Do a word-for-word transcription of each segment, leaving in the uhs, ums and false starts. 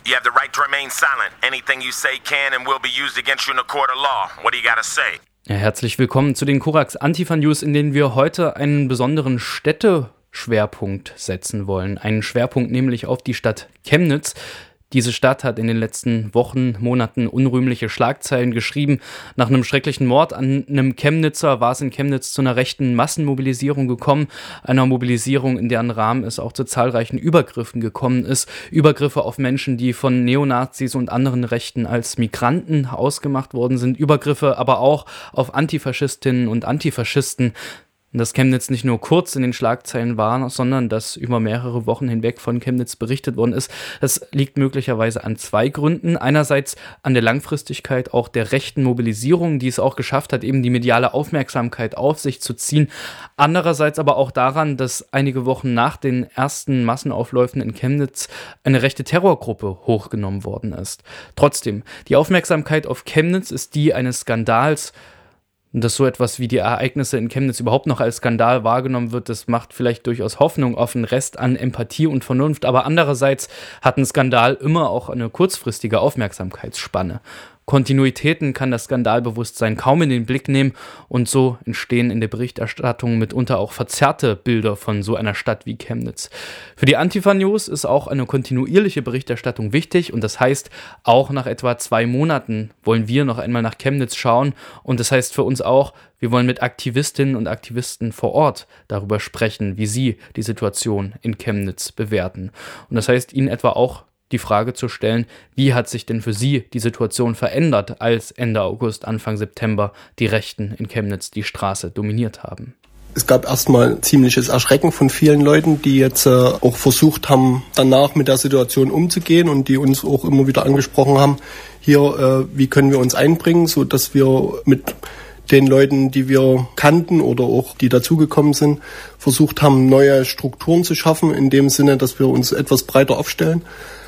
You have the right to remain silent. Anything you say can and will be used against you in a court of law. What do you gotta say? Ja, herzlich willkommen zu den Korax Antifa News, in denen wir heute einen besonderen Städteschwerpunkt setzen wollen. Einen Schwerpunkt nämlich auf die Stadt Chemnitz. Diese Stadt hat in den letzten Wochen, Monaten unrühmliche Schlagzeilen geschrieben. Nach einem schrecklichen Mord an einem Chemnitzer war es in Chemnitz zu einer rechten Massenmobilisierung gekommen. Einer Mobilisierung, in deren Rahmen es auch zu zahlreichen Übergriffen gekommen ist. Übergriffe auf Menschen, die von Neonazis und anderen Rechten als Migranten ausgemacht worden sind. Übergriffe aber auch auf Antifaschistinnen und Antifaschisten. Dass Chemnitz nicht nur kurz in den Schlagzeilen war, sondern dass über mehrere Wochen hinweg von Chemnitz berichtet worden ist, das liegt möglicherweise an zwei Gründen. Einerseits an der Langfristigkeit auch der rechten Mobilisierung, die es auch geschafft hat, eben die mediale Aufmerksamkeit auf sich zu ziehen. Andererseits aber auch daran, dass einige Wochen nach den ersten Massenaufläufen in Chemnitz eine rechte Terrorgruppe hochgenommen worden ist. Trotzdem, die Aufmerksamkeit auf Chemnitz ist die eines Skandals. Dass so etwas wie die Ereignisse in Chemnitz überhaupt noch als Skandal wahrgenommen wird, das macht vielleicht durchaus Hoffnung auf einen Rest an Empathie und Vernunft. Aber andererseits hat ein Skandal immer auch eine kurzfristige Aufmerksamkeitsspanne. Kontinuitäten kann das Skandalbewusstsein kaum in den Blick nehmen und so entstehen in der Berichterstattung mitunter auch verzerrte Bilder von so einer Stadt wie Chemnitz. Für die Antifa News ist auch eine kontinuierliche Berichterstattung wichtig und das heißt, auch nach etwa zwei Monaten wollen wir noch einmal nach Chemnitz schauen und das heißt für uns auch, wir wollen mit Aktivistinnen und Aktivisten vor Ort darüber sprechen, wie sie die Situation in Chemnitz bewerten. Und das heißt, ihnen etwa auch die Frage zu stellen, wie hat sich denn für Sie die Situation verändert, als Ende August, Anfang September die Rechten in Chemnitz die Straße dominiert haben? Es gab erstmal ziemliches Erschrecken von vielen Leuten, die jetzt äh, auch versucht haben, danach mit der Situation umzugehen und die uns auch immer wieder angesprochen haben, hier, äh, wie können wir uns einbringen, so dass wir mit den Leuten, die wir kannten oder auch die dazugekommen sind, versucht haben, neue Strukturen zu schaffen, in dem Sinne, dass wir uns etwas breiter aufstellen.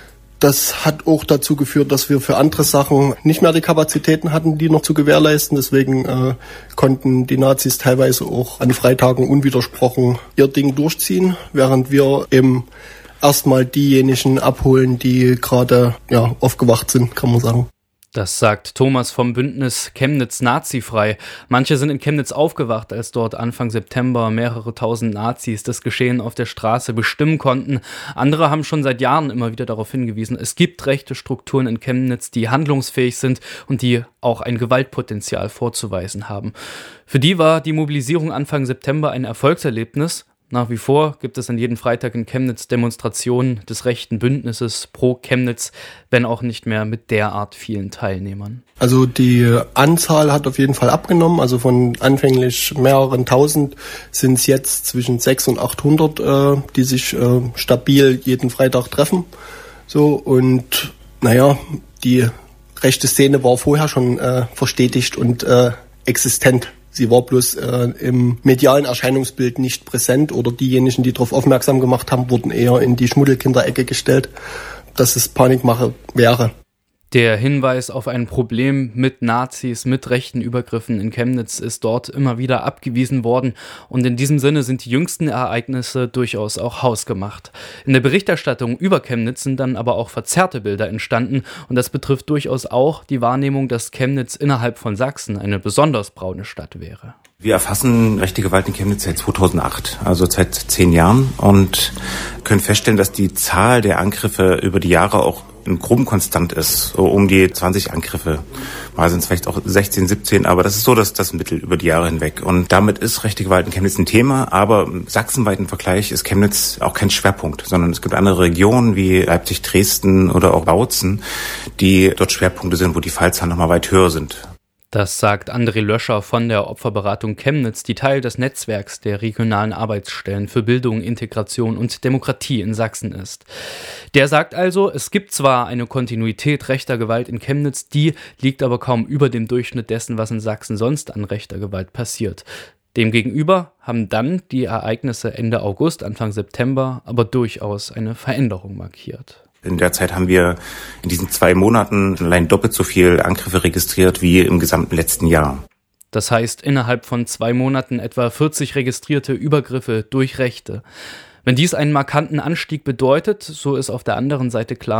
Das hat auch dazu geführt, dass wir für andere Sachen nicht mehr die Kapazitäten hatten, die noch zu gewährleisten. Deswegen äh, konnten die Nazis teilweise auch an Freitagen unwidersprochen ihr Ding durchziehen, während wir eben erstmal diejenigen abholen, die gerade ja aufgewacht sind, kann man sagen. Das sagt Thomas vom Bündnis Chemnitz nazifrei. Manche sind in Chemnitz aufgewacht, als dort Anfang September mehrere tausend Nazis das Geschehen auf der Straße bestimmen konnten. Andere haben schon seit Jahren immer wieder darauf hingewiesen, es gibt rechte Strukturen in Chemnitz, die handlungsfähig sind und die auch ein Gewaltpotenzial vorzuweisen haben. Für die war die Mobilisierung Anfang September ein Erfolgserlebnis. Nach wie vor gibt es an jedem Freitag in Chemnitz Demonstrationen des rechten Bündnisses pro Chemnitz, wenn auch nicht mehr mit derart vielen Teilnehmern. Also die Anzahl hat auf jeden Fall abgenommen. Also von anfänglich mehreren tausend sind es jetzt zwischen sechshundert und achthundert, äh, die sich äh, stabil jeden Freitag treffen. So und naja, die rechte Szene war vorher schon äh, verstetigt und äh, existent. Sie war bloß äh, im medialen Erscheinungsbild nicht präsent oder diejenigen, die darauf aufmerksam gemacht haben, wurden eher in die Schmuddelkinderecke gestellt, dass es Panikmache wäre. Der Hinweis auf ein Problem mit Nazis, mit rechten Übergriffen in Chemnitz ist dort immer wieder abgewiesen worden und in diesem Sinne sind die jüngsten Ereignisse durchaus auch hausgemacht. In der Berichterstattung über Chemnitz sind dann aber auch verzerrte Bilder entstanden und das betrifft durchaus auch die Wahrnehmung, dass Chemnitz innerhalb von Sachsen eine besonders braune Stadt wäre. Wir erfassen rechte Gewalt in Chemnitz seit zweitausendacht, also seit zehn Jahren und können feststellen, dass die Zahl der Angriffe über die Jahre auch in groben konstant ist, so um die zwanzig Angriffe. Mal sind es vielleicht auch sechzehn, siebzehn, aber das ist so das, das Mittel über die Jahre hinweg. Und damit ist rechte Gewalt in Chemnitz ein Thema, aber im sachsenweiten Vergleich ist Chemnitz auch kein Schwerpunkt, sondern es gibt andere Regionen wie Leipzig, Dresden oder auch Bautzen, die dort Schwerpunkte sind, wo die Fallzahlen nochmal weit höher sind. Das sagt André Löscher von der Opferberatung Chemnitz, die Teil des Netzwerks der regionalen Arbeitsstellen für Bildung, Integration und Demokratie in Sachsen ist. Der sagt also, es gibt zwar eine Kontinuität rechter Gewalt in Chemnitz, die liegt aber kaum über dem Durchschnitt dessen, was in Sachsen sonst an rechter Gewalt passiert. Demgegenüber haben dann die Ereignisse Ende August, Anfang September aber durchaus eine Veränderung markiert. In der Zeit haben wir in diesen zwei Monaten allein doppelt so viel Angriffe registriert wie im gesamten letzten Jahr. Das heißt, innerhalb von zwei Monaten etwa vierzig registrierte Übergriffe durch Rechte. Wenn dies einen markanten Anstieg bedeutet, so ist auf der anderen Seite klar,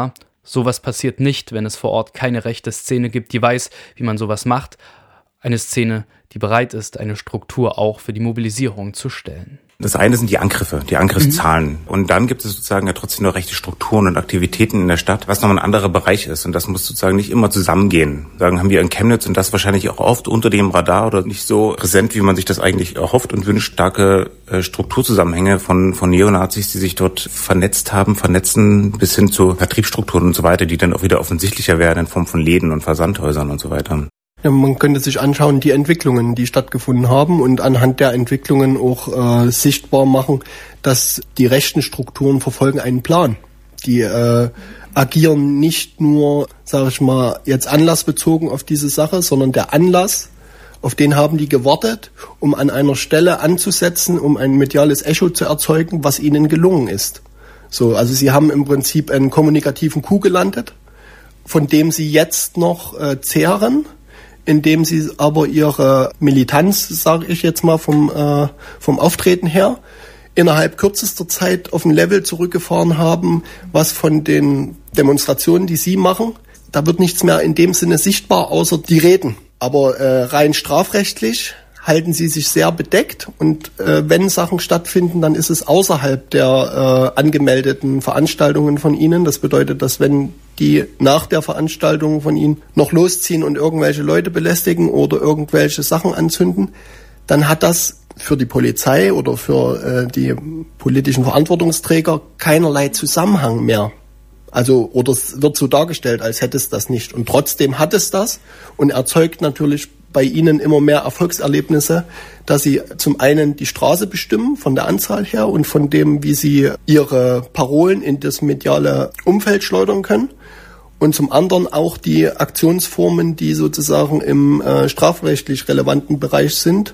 Sowas passiert nicht, wenn es vor Ort keine rechte Szene gibt, die weiß, wie man sowas macht. Eine Szene, die bereit ist, eine Struktur auch für die Mobilisierung zu stellen. Das eine sind die Angriffe, die Angriffszahlen. Mhm. Und dann gibt es sozusagen ja trotzdem noch rechte Strukturen und Aktivitäten in der Stadt, was nochmal ein anderer Bereich ist. Und das muss sozusagen nicht immer zusammengehen. Sagen, haben wir in Chemnitz und das wahrscheinlich auch oft unter dem Radar oder nicht so präsent, wie man sich das eigentlich erhofft und wünscht, starke äh, Strukturzusammenhänge von, von Neonazis, die sich dort vernetzt haben, vernetzen, bis hin zu Vertriebsstrukturen und so weiter, die dann auch wieder offensichtlicher werden in Form von Läden und Versandhäusern und so weiter. Ja, man könnte sich anschauen, die Entwicklungen, die stattgefunden haben und anhand der Entwicklungen auch äh, sichtbar machen, dass die rechten Strukturen verfolgen einen Plan. Die äh, agieren nicht nur, sage ich mal, jetzt anlassbezogen auf diese Sache, sondern der Anlass, auf den haben die gewartet, um an einer Stelle anzusetzen, um ein mediales Echo zu erzeugen, was ihnen gelungen ist. So, also sie haben im Prinzip einen kommunikativen Coup gelandet, von dem sie jetzt noch äh, zehren, indem sie aber ihre Militanz, sage ich jetzt mal vom äh, vom Auftreten her, innerhalb kürzester Zeit auf ein Level zurückgefahren haben, was von den Demonstrationen, die sie machen, da wird nichts mehr in dem Sinne sichtbar, außer die Reden. Aber äh, rein strafrechtlich halten sie sich sehr bedeckt und äh, wenn Sachen stattfinden, dann ist es außerhalb der äh, angemeldeten Veranstaltungen von ihnen. Das bedeutet, dass wenn die nach der Veranstaltung von ihnen noch losziehen und irgendwelche Leute belästigen oder irgendwelche Sachen anzünden, dann hat das für die Polizei oder für äh, die politischen Verantwortungsträger keinerlei Zusammenhang mehr. Also, oder es wird so dargestellt, als hätte es das nicht. Und trotzdem hat es das und erzeugt natürlich bei ihnen immer mehr Erfolgserlebnisse, dass sie zum einen die Straße bestimmen, von der Anzahl her und von dem, wie sie ihre Parolen in das mediale Umfeld schleudern können. Und zum anderen auch die Aktionsformen, die sozusagen im äh, strafrechtlich relevanten Bereich sind,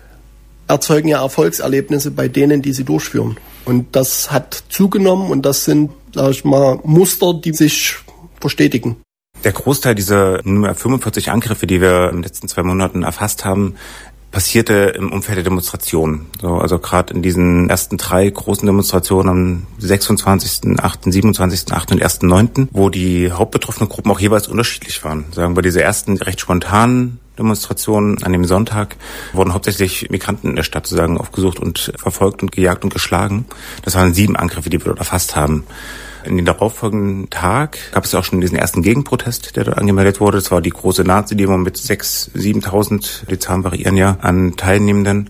erzeugen ja Erfolgserlebnisse bei denen, die sie durchführen. Und das hat zugenommen und das sind, sag ich mal, Muster, die sich bestätigen. Der Großteil dieser Nummer fünfundvierzig Angriffe, die wir in den letzten zwei Monaten erfasst haben, passierte im Umfeld der Demonstration. So, also gerade in diesen ersten drei großen Demonstrationen am sechsundzwanzigsten achten, siebenundzwanzigsten achten und ersten neunten, wo die hauptbetroffenen Gruppen auch jeweils unterschiedlich waren. Sagen wir, diese ersten recht spontanen Demonstrationen an dem Sonntag wurden hauptsächlich Migranten in der Stadt sozusagen aufgesucht und verfolgt und gejagt und geschlagen. Das waren sieben Angriffe, die wir dort erfasst haben. In den darauffolgenden Tag gab es ja auch schon diesen ersten Gegenprotest, der dort angemeldet wurde. Das war die große Nazi-Demo mit sechstausend, siebentausend, die Zahlen variieren ja, an Teilnehmenden.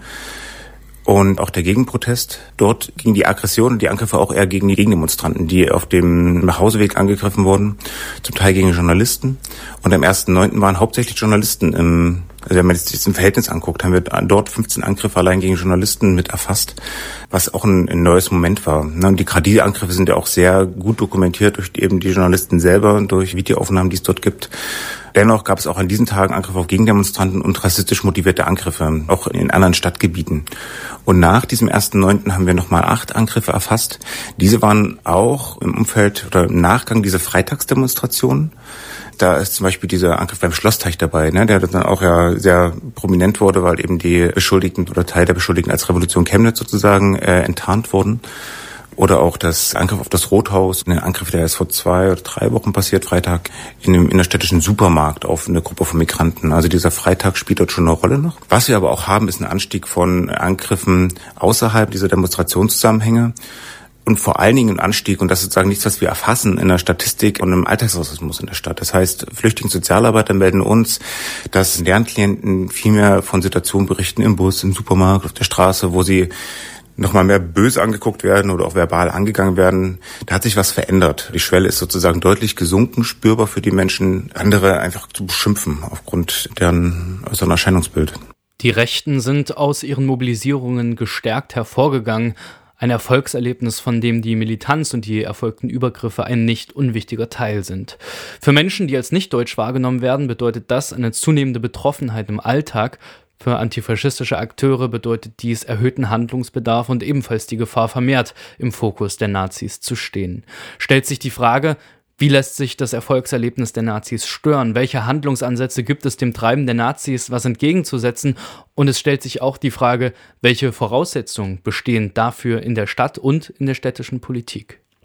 Und auch der Gegenprotest. Dort ging die Aggression und die Angriffe auch eher gegen die Gegendemonstranten, die auf dem Nachhauseweg angegriffen wurden, zum Teil gegen Journalisten. Und am ersten neunten waren hauptsächlich Journalisten im, also wenn man sich das im Verhältnis anguckt, haben wir dort fünfzehn Angriffe allein gegen Journalisten mit erfasst, was auch ein, ein neues Moment war. Und die gerade diese Angriffe sind ja auch sehr gut dokumentiert durch eben die Journalisten selber, durch Videoaufnahmen, die es dort gibt. Dennoch gab es auch an diesen Tagen Angriffe auf Gegendemonstranten und rassistisch motivierte Angriffe, auch in anderen Stadtgebieten. Und nach diesem ersten neunten haben wir nochmal acht Angriffe erfasst. Diese waren auch im Umfeld oder im Nachgang dieser Freitagsdemonstrationen. Da ist zum Beispiel dieser Angriff beim Schlossteich dabei, ne, der dann auch ja sehr prominent wurde, weil eben die Beschuldigten oder Teil der Beschuldigten als Revolution Chemnitz sozusagen äh, enttarnt wurden. Oder auch das Angriff auf das Rothaus, ein Angriff, der ist vor zwei oder drei Wochen passiert, Freitag, in einem innerstädtischen Supermarkt auf eine Gruppe von Migranten. Also dieser Freitag spielt dort schon eine Rolle noch. Was wir aber auch haben, ist ein Anstieg von Angriffen außerhalb dieser Demonstrationszusammenhänge. Und vor allen Dingen ein Anstieg, und das ist sozusagen nichts, was wir erfassen in der Statistik und im Alltagsrassismus in der Stadt. Das heißt, Flüchtlingssozialarbeiter melden uns, dass Lernklienten viel mehr von Situationen berichten im Bus, im Supermarkt, auf der Straße, wo sie nochmal mehr böse angeguckt werden oder auch verbal angegangen werden. Da hat sich was verändert. Die Schwelle ist sozusagen deutlich gesunken, spürbar für die Menschen, andere einfach zu beschimpfen aufgrund deren äußeren Erscheinungsbild. Die Rechten sind aus ihren Mobilisierungen gestärkt hervorgegangen. Ein Erfolgserlebnis, von dem die Militanz und die erfolgten Übergriffe ein nicht unwichtiger Teil sind. Für Menschen, die als nicht deutsch wahrgenommen werden, bedeutet das eine zunehmende Betroffenheit im Alltag. Für antifaschistische Akteure bedeutet dies erhöhten Handlungsbedarf und ebenfalls die Gefahr, vermehrt im Fokus der Nazis zu stehen. Stellt sich die Frage, wie lässt sich das Erfolgserlebnis der Nazis stören? Welche Handlungsansätze gibt es dem Treiben der Nazis, was entgegenzusetzen? Und es stellt sich auch die Frage, welche Voraussetzungen bestehen dafür in der Stadt und in der städtischen Politik?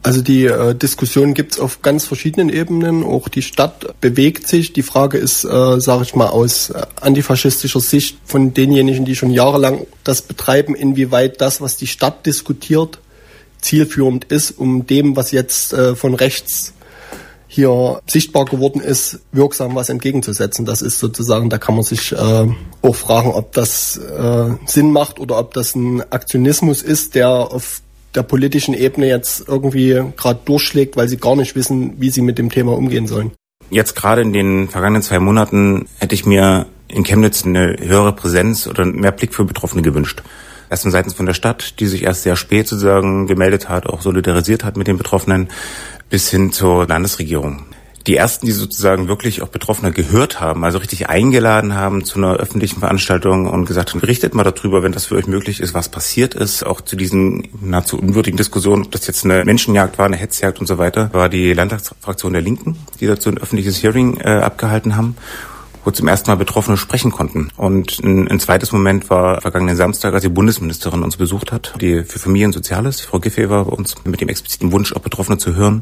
Also die äh, Diskussion gibt's auf ganz verschiedenen Ebenen. Auch die Stadt bewegt sich. Die Frage ist, äh, sage ich mal, aus äh, antifaschistischer Sicht von denjenigen, die schon jahrelang das betreiben, inwieweit das, was die Stadt diskutiert, zielführend ist, um dem, was jetzt äh, von rechts hier sichtbar geworden ist, wirksam was entgegenzusetzen. Das ist sozusagen, da kann man sich äh, auch fragen, ob das äh, Sinn macht oder ob das ein Aktionismus ist, der auf der politischen Ebene jetzt irgendwie gerade durchschlägt, weil sie gar nicht wissen, wie sie mit dem Thema umgehen sollen. Jetzt gerade in den vergangenen zwei Monaten hätte ich mir in Chemnitz eine höhere Präsenz oder mehr Blick für Betroffene gewünscht. Erstens seitens von der Stadt, die sich erst sehr spät sozusagen gemeldet hat, auch solidarisiert hat mit den Betroffenen, bis hin zur Landesregierung. Die ersten, die sozusagen wirklich auch Betroffene gehört haben, also richtig eingeladen haben zu einer öffentlichen Veranstaltung und gesagt haben, berichtet mal darüber, wenn das für euch möglich ist, was passiert ist. Auch zu diesen nahezu unwürdigen Diskussionen, ob das jetzt eine Menschenjagd war, eine Hetzjagd und so weiter, war die Landtagsfraktion der Linken, die dazu ein öffentliches Hearing äh, abgehalten haben, wo zum ersten Mal Betroffene sprechen konnten. Und ein, ein zweites Moment war vergangenen Samstag, als die Bundesministerin uns besucht hat, die für Familien Soziales, Frau Giffey, war bei uns mit dem expliziten Wunsch, auch Betroffene zu hören,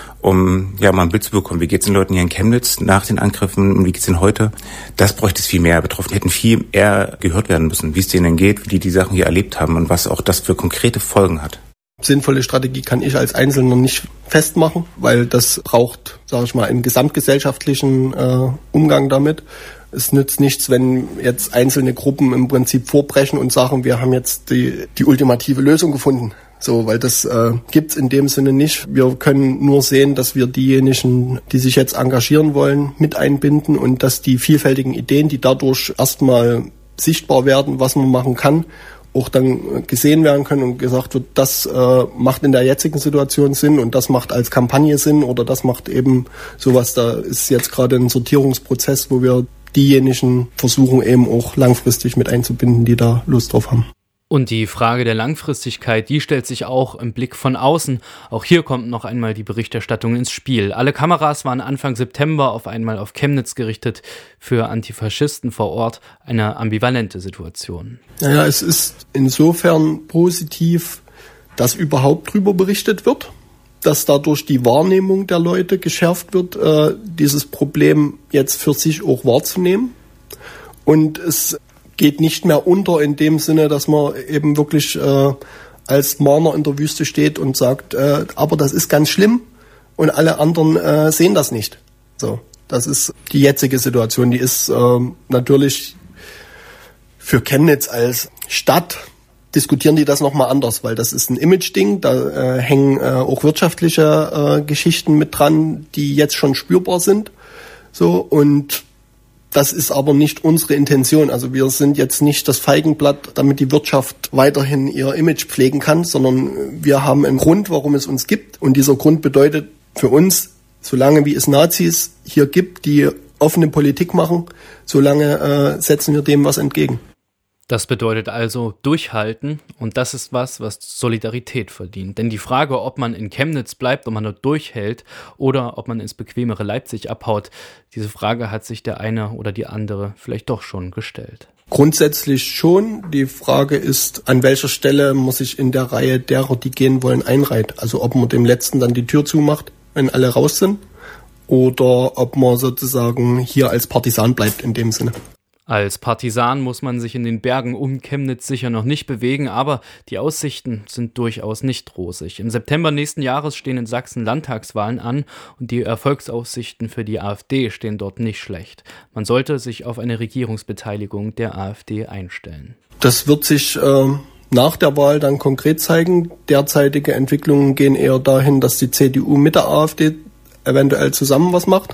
um ja mal ein Bild zu bekommen, wie geht's den Leuten hier in Chemnitz nach den Angriffen und wie geht's ihnen heute. Das bräuchte es viel mehr. Betroffene hätten viel eher gehört werden müssen, wie es denen geht, wie die die Sachen hier erlebt haben und was auch das für konkrete Folgen hat. Sinnvolle Strategie kann ich als Einzelner nicht festmachen, weil das braucht, sage ich mal, einen gesamtgesellschaftlichen äh, Umgang damit. Es nützt nichts, wenn jetzt einzelne Gruppen im Prinzip vorbrechen und sagen, wir haben jetzt die, die ultimative Lösung gefunden. So, weil das äh, gibt's in dem Sinne nicht. Wir können nur sehen, dass wir diejenigen, die sich jetzt engagieren wollen, mit einbinden und dass die vielfältigen Ideen, die dadurch erstmal sichtbar werden, was man machen kann, auch dann gesehen werden können und gesagt wird, das äh, macht in der jetzigen Situation Sinn und das macht als Kampagne Sinn oder das macht eben sowas. Da ist jetzt gerade ein Sortierungsprozess, wo wir diejenigen versuchen eben auch langfristig mit einzubinden, die da Lust drauf haben. Und die Frage der Langfristigkeit, die stellt sich auch im Blick von außen. Auch hier kommt noch einmal die Berichterstattung ins Spiel. Alle Kameras waren Anfang September auf einmal auf Chemnitz gerichtet. Für Antifaschisten vor Ort eine ambivalente Situation. Naja, es ist insofern positiv, dass überhaupt drüber berichtet wird, dass dadurch die Wahrnehmung der Leute geschärft wird, äh, dieses Problem jetzt für sich auch wahrzunehmen. Und es geht nicht mehr unter in dem Sinne, dass man eben wirklich äh, als Mahner in der Wüste steht und sagt, äh, aber das ist ganz schlimm und alle anderen äh, sehen das nicht. So, das ist die jetzige Situation. Die ist äh, natürlich für Chemnitz als Stadt, diskutieren die das nochmal anders, weil das ist ein Image-Ding, da äh, hängen äh, auch wirtschaftliche äh, Geschichten mit dran, die jetzt schon spürbar sind. So, und das ist aber nicht unsere Intention. Also wir sind jetzt nicht das Feigenblatt, damit die Wirtschaft weiterhin ihr Image pflegen kann, sondern wir haben einen Grund, warum es uns gibt. Und dieser Grund bedeutet für uns, solange wie es Nazis hier gibt, die offene Politik machen, solange äh, setzen wir dem was entgegen. Das bedeutet also durchhalten und das ist was, was Solidarität verdient. Denn die Frage, ob man in Chemnitz bleibt, ob man dort durchhält oder ob man ins bequemere Leipzig abhaut, diese Frage hat sich der eine oder die andere vielleicht doch schon gestellt. Grundsätzlich schon. Die Frage ist, an welcher Stelle muss ich in der Reihe derer, die gehen wollen, einreihen. Also ob man dem Letzten dann die Tür zumacht, wenn alle raus sind, oder ob man sozusagen hier als Partisan bleibt in dem Sinne. Als Partisan muss man sich in den Bergen um Chemnitz sicher noch nicht bewegen, aber die Aussichten sind durchaus nicht rosig. Im September nächsten Jahres stehen in Sachsen Landtagswahlen an und die Erfolgsaussichten für die AfD stehen dort nicht schlecht. Man sollte sich auf eine Regierungsbeteiligung der AfD einstellen. Das wird sich äh, nach der Wahl dann konkret zeigen. Derzeitige Entwicklungen gehen eher dahin, dass die C D U mit der AfD eventuell zusammen was macht.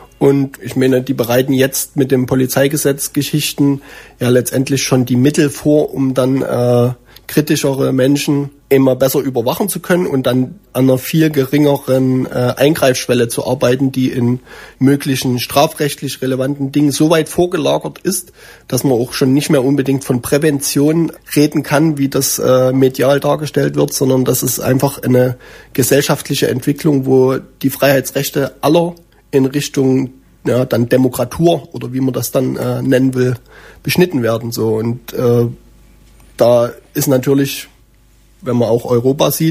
Und ich meine, die bereiten jetzt mit dem Polizeigesetz Geschichten ja letztendlich schon die Mittel vor, um dann äh, kritischere Menschen immer besser überwachen zu können und dann an einer viel geringeren äh, Eingreifschwelle zu arbeiten, die in möglichen strafrechtlich relevanten Dingen so weit vorgelagert ist, dass man auch schon nicht mehr unbedingt von Prävention reden kann, wie das äh, medial dargestellt wird, sondern das ist einfach eine gesellschaftliche Entwicklung, wo die Freiheitsrechte aller in Richtung ja, dann Demokratur oder wie man das dann äh, nennen will, beschnitten werden. So. Und äh, da ist natürlich, wenn man auch Europa sieht,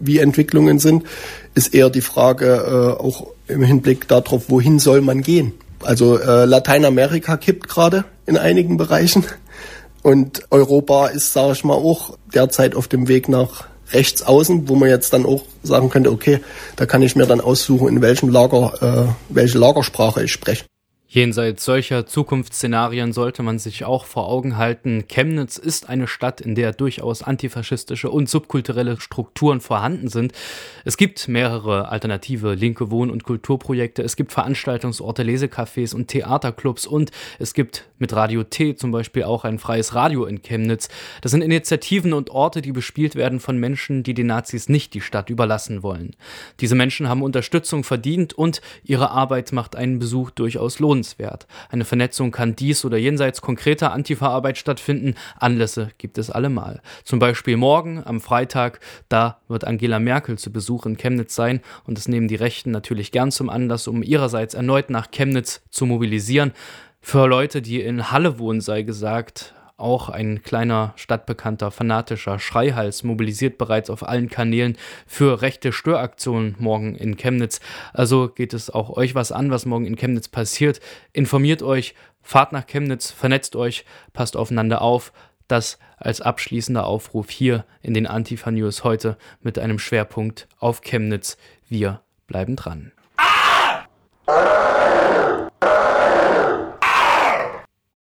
wie Entwicklungen sind, ist eher die Frage äh, auch im Hinblick darauf, wohin soll man gehen. Also äh, Lateinamerika kippt gerade in einigen Bereichen und Europa ist, sage ich mal, auch derzeit auf dem Weg nach rechts außen, wo man jetzt dann auch sagen könnte, okay, da kann ich mir dann aussuchen, in welchem Lager, äh, welche Lagersprache ich spreche. Jenseits solcher Zukunftsszenarien sollte man sich auch vor Augen halten, Chemnitz ist eine Stadt, in der durchaus antifaschistische und subkulturelle Strukturen vorhanden sind. Es gibt mehrere alternative linke Wohn- und Kulturprojekte, es gibt Veranstaltungsorte, Lesecafés und Theaterclubs und es gibt mit Radio T zum Beispiel auch ein freies Radio in Chemnitz. Das sind Initiativen und Orte, die bespielt werden von Menschen, die den Nazis nicht die Stadt überlassen wollen. Diese Menschen haben Unterstützung verdient und ihre Arbeit macht einen Besuch durchaus lohnenswert. Eine Vernetzung kann dies oder jenseits konkreter Antifa-Arbeit stattfinden. Anlässe gibt es allemal. Zum Beispiel morgen am Freitag, da wird Angela Merkel zu Besuch in Chemnitz sein und das nehmen die Rechten natürlich gern zum Anlass, um ihrerseits erneut nach Chemnitz zu mobilisieren. Für Leute, die in Halle wohnen, sei gesagt, auch ein kleiner, stadtbekannter, fanatischer Schreihals mobilisiert bereits auf allen Kanälen für rechte Störaktionen morgen in Chemnitz. Also geht es auch euch was an, was morgen in Chemnitz passiert. Informiert euch, fahrt nach Chemnitz, vernetzt euch, passt aufeinander auf. Das als abschließender Aufruf hier in den Antifa News heute mit einem Schwerpunkt auf Chemnitz. Wir bleiben dran.